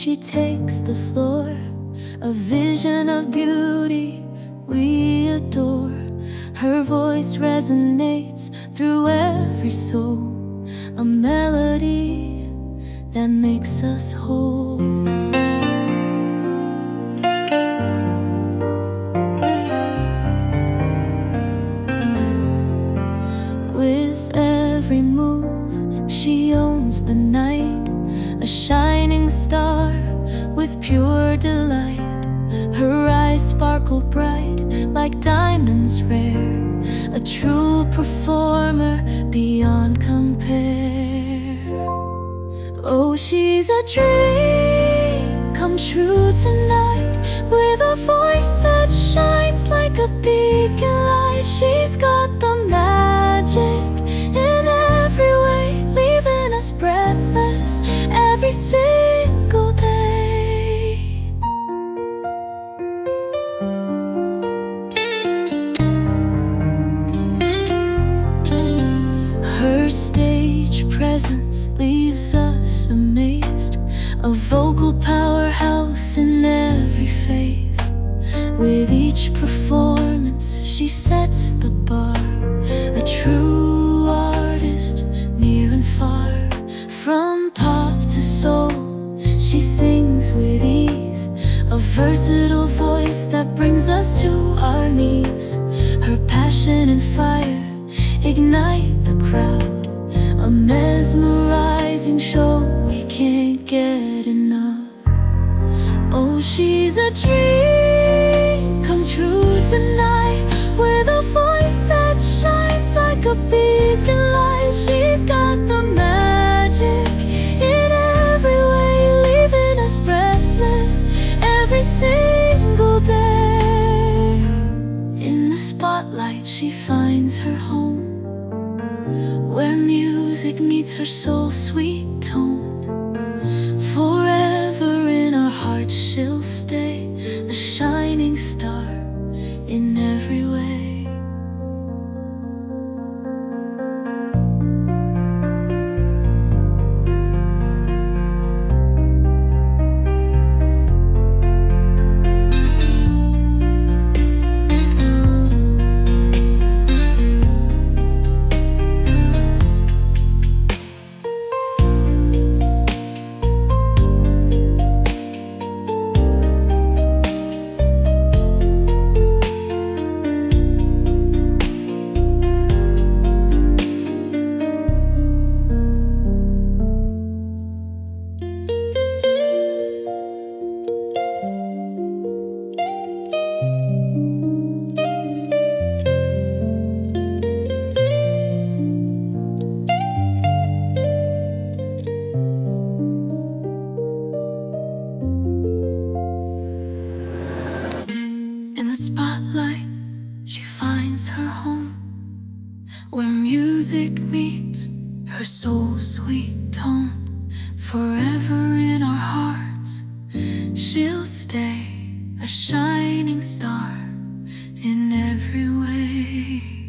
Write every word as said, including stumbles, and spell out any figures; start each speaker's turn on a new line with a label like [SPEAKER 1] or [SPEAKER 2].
[SPEAKER 1] she takes the floor, a vision of beauty we adore. Her voice resonates through every soul, a melody that makes us whole. With every move, she owns the night, a shining star with pure delight. Her eyes sparkle bright like diamonds rare, a true performer beyond compare. Oh, she's a dream come true tonight, with a voice that shines like a beacon light. She's got the magic in every way, leaving us breathless every single day. Her stage presence leaves us amazed, a vocal powerhouse in every phase. With each performance, she sets the bar, a true artist near and far. From pop to soul, she sings with ease, a versatile voice that brings us to our knees. Her passion and fire ignite the crowd, a mesmerizing show we can't get enough. Oh, she's a dream come true tonight, with a voice that shines like a beacon light. She's got the magic in every way, leaving us breathless every single day. In the spotlight, she finds her home, where music meets her soul's sweet tone. Forever in our hearts she'll stay, a shining star in every way. In the spotlight, she finds her home, where music meets her soul's sweet tone. Forever in our hearts she'll stay, a shining star in every way.